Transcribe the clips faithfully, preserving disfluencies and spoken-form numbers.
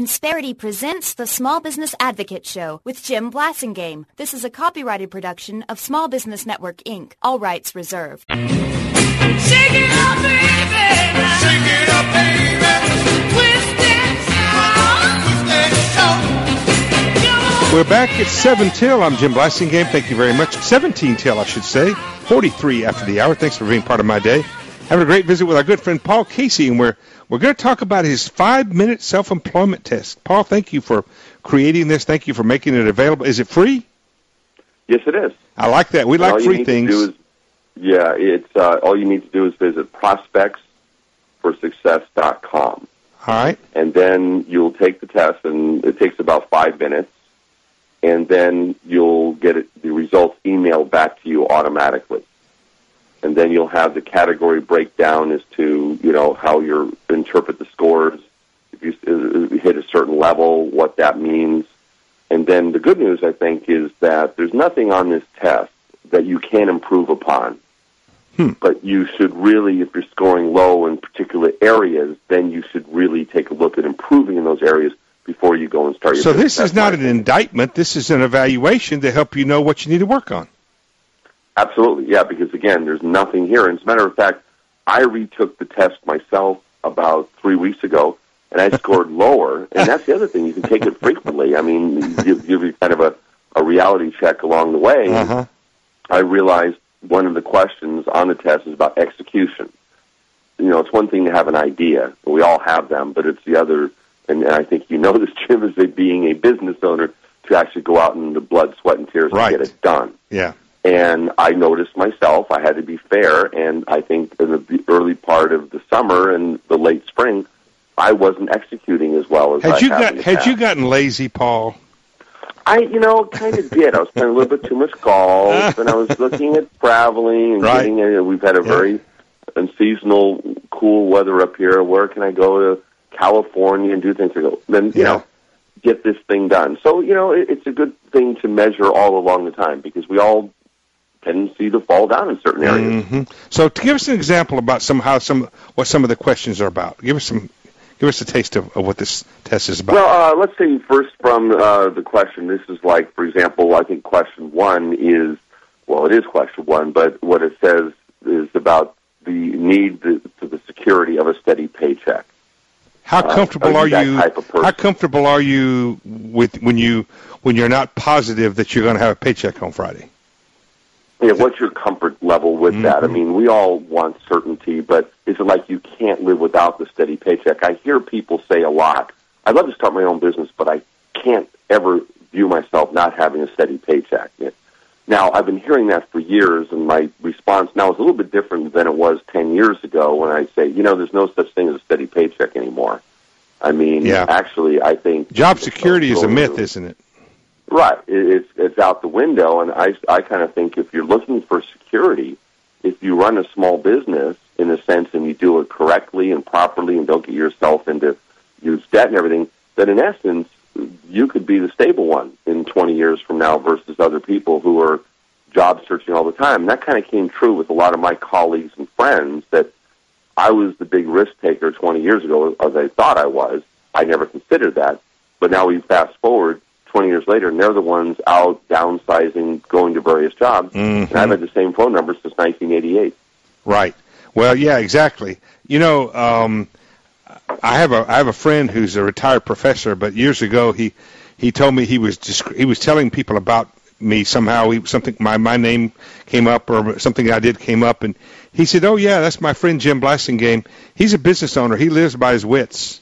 Insperity presents the Small Business Advocate Show with Jim Blasingame. This is a copyrighted production of Small Business Network, Incorporated. All rights reserved. Shake it up, baby. Shake it up, baby. Twist and shout. Twist and shout. We're back at seven till. I'm Jim Blasingame. Thank you very much. seventeen till, I should say. forty-three after the hour. Thanks for being part of my day. Having a great visit with our good friend Paul Casey, and we're we're going to talk about his five-minute self-employment test. Paul, thank you for creating this. Thank you for making it available. Is it free? Yes, it is. I like that. We and like free things. Is, yeah, it's uh, all you need to do is visit prospects for success dot com. All right. And then you'll take the test, and it takes about five minutes, and then you'll get it, the results emailed back to you automatically. And then you'll have the category breakdown as to, you know, how you interpret the scores. If you, if you hit a certain level, what that means. And then the good news, I think, is that there's nothing on this test that you can't improve upon. Hmm. But you should really, if you're scoring low in particular areas, then you should really take a look at improving in those areas before you go and start your So business. this is not an indictment. This is an evaluation to help you know what you need to work on. Absolutely, yeah, because, again, there's nothing here. And as a matter of fact, I retook the test myself about three weeks ago, and I scored lower. And that's the other thing. You can take it frequently. I mean, give, give you kind of a, a reality check along the way. Uh-huh. I realized one of the questions on the test is about execution. You know, it's one thing to have an idea. We all have them, but it's the other, and, and I think you know this, Jim, is that being a business owner to actually go out in the blood, sweat, and tears right. to get it done. Yeah. And I noticed myself, I had to be fair, and I think in the early part of the summer and the late spring, I wasn't executing as well as had I you have got. in the Had past. you gotten lazy, Paul? I, you know, kind of did. I was playing a little bit too much golf, and I was looking at traveling and Right. getting. A, we've had a Yeah. very unseasonal, cool weather up here. Where can I go to California and do things? I go, then you Yeah. know, get this thing done. So you know, it, it's a good thing to measure all along the time because we all tendency to fall down in certain areas. Mm-hmm. So, to give us an example about some how some what some of the questions are about. Give us some, give us a taste of, of what this test is about. Well, uh, let's say first from uh, the question. This is like, for example, I think question one is well, it is question one, but what it says is about the need to, to the security of a steady paycheck. How comfortable uh, are, are you? you That type of person? How comfortable are you with when you when you're not positive that you're going to have a paycheck on Friday? Yeah, what's your comfort level with Mm-hmm. that? I mean, we all want certainty, but is it like you can't live without the steady paycheck? I hear people say a lot, I'd love to start my own business, but I can't ever view myself not having a steady paycheck. Now, I've been hearing that for years, and my response now is a little bit different than it was ten years ago when I say, you know, there's no such thing as a steady paycheck anymore. I mean, Yeah. actually, I think... Job security is a myth, isn't it? Right. It, it's, it's out the window, and I, I kind of think if you're looking for security, if you run a small business, in a sense, and you do it correctly and properly and don't get yourself into huge debt and everything, then in essence, you could be the stable one in twenty years from now versus other people who are job searching all the time. And that kind of came true with a lot of my colleagues and friends that I was the big risk taker twenty years ago, as I thought I was. I never considered that. But now we fast forward twenty years later, and they're the ones out downsizing, going to various jobs. Mm-hmm. And I've had the same phone number since nineteen eighty-eight. Right. Well, yeah, exactly. You know, um, I have a I have a friend who's a retired professor, but years ago he he told me he was just, he was telling people about me somehow. He, something my my name came up or something I did came up, and he said, "Oh yeah, that's my friend Jim Blasingame. He's a business owner. He lives by his wits."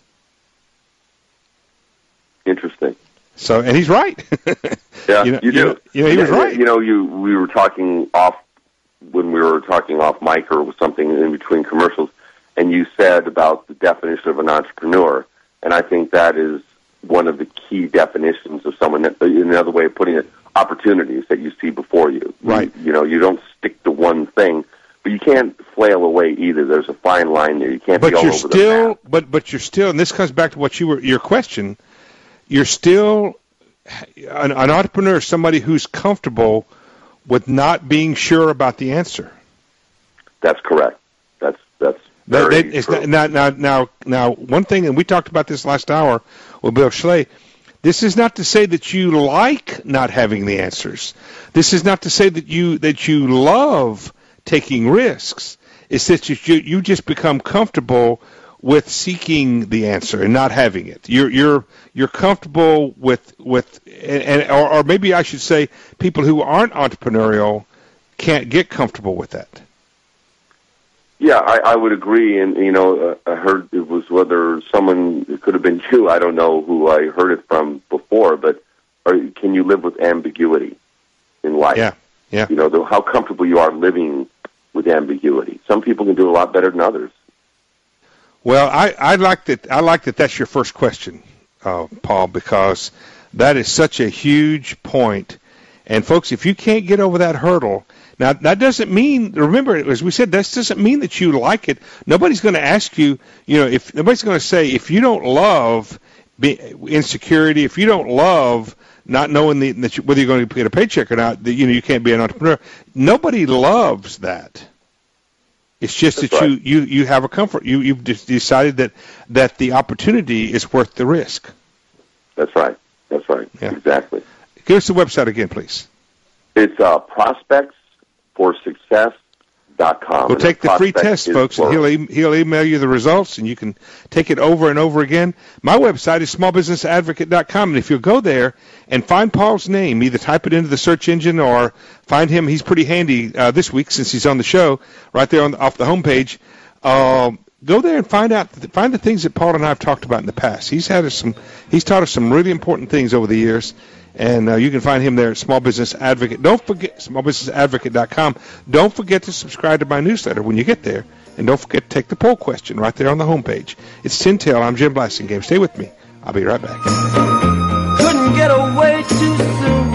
Interesting. So, and he's right. Yeah, you, know, you do. You know, you know, he was And, right. You know, you we were talking off when we were talking off mic or something in between commercials, and you said about the definition of an entrepreneur, and I think that is one of the key definitions of someone. That, another way of putting it, opportunities that you see before you. Right. You, you know, you don't stick to one thing, but you can't flail away either. There's a fine line there. You can't But be all you're over still, the map. but but you're still, and this comes back to what you were your question. You're still an, an entrepreneur, is somebody who's comfortable with not being sure about the answer. That's correct. That's that's That, Very that, it's true. not, now, now, now, now, one thing, and we talked about this last hour with Bill Schley, this is not to say that you like not having the answers. This is not to say that you that you love taking risks. It's that you you just become comfortable with seeking the answer and not having it. You're you're you're comfortable with with and, and or, or maybe I should say people who aren't entrepreneurial can't get comfortable with that. Yeah, I, I would agree. And, you know, uh, I heard it was whether someone, it could have been you, I don't know who I heard it from before, but are, can you live with ambiguity in life? Yeah, yeah. You know, the, how comfortable you are living with ambiguity. Some people can do a lot better than others. Well, I, I like that. I like that. That's your first question, uh, Paul, because that is such a huge point. And folks, if you can't get over that hurdle, now that doesn't mean. Remember, as we said, that doesn't mean that you like it. Nobody's going to ask you. You know, if nobody's going to say if you don't love be, insecurity, if you don't love not knowing the, that you, whether you're going to get a paycheck or not, that you know you can't be an entrepreneur. Nobody loves that. It's just That's that right. you, you, you have a comfort. You you've just decided that, that the opportunity is worth the risk. That's right. That's right. Yeah. Exactly. Give us the website again, please. It's uh, prospects for success dot com. We'll take the free test, folks, and he'll, e- he'll email you the results, and you can take it over and over again. My website is small business advocate dot com, and if you'll go there and find Paul's name, either type it into the search engine or find him. He's pretty handy uh, this week since he's on the show, right there on the, off the homepage. Uh, go there and find out, find the things that Paul and I have talked about in the past. He's had us some, he's taught us some really important things over the years. And uh, you can find him there at Small Business Advocate. Don't forget, small business advocate dot com. Don't forget to subscribe to my newsletter when you get there. And don't forget to take the poll question right there on the homepage. It's Tin Tail. I'm Jim Blasingame. Stay with me. I'll be right back. Couldn't get away too soon.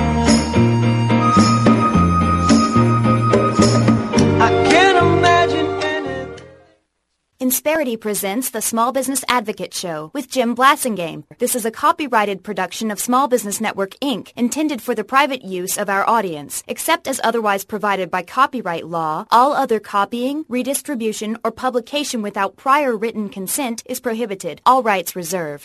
I can't imagine any. Insperity presents the Small Business Advocate Show with Jim Blasingame. This is a copyrighted production of Small Business Network, Incorporated, intended for the private use of our audience. Except as otherwise provided by copyright law, all other copying, redistribution, or publication without prior written consent is prohibited. All rights reserved.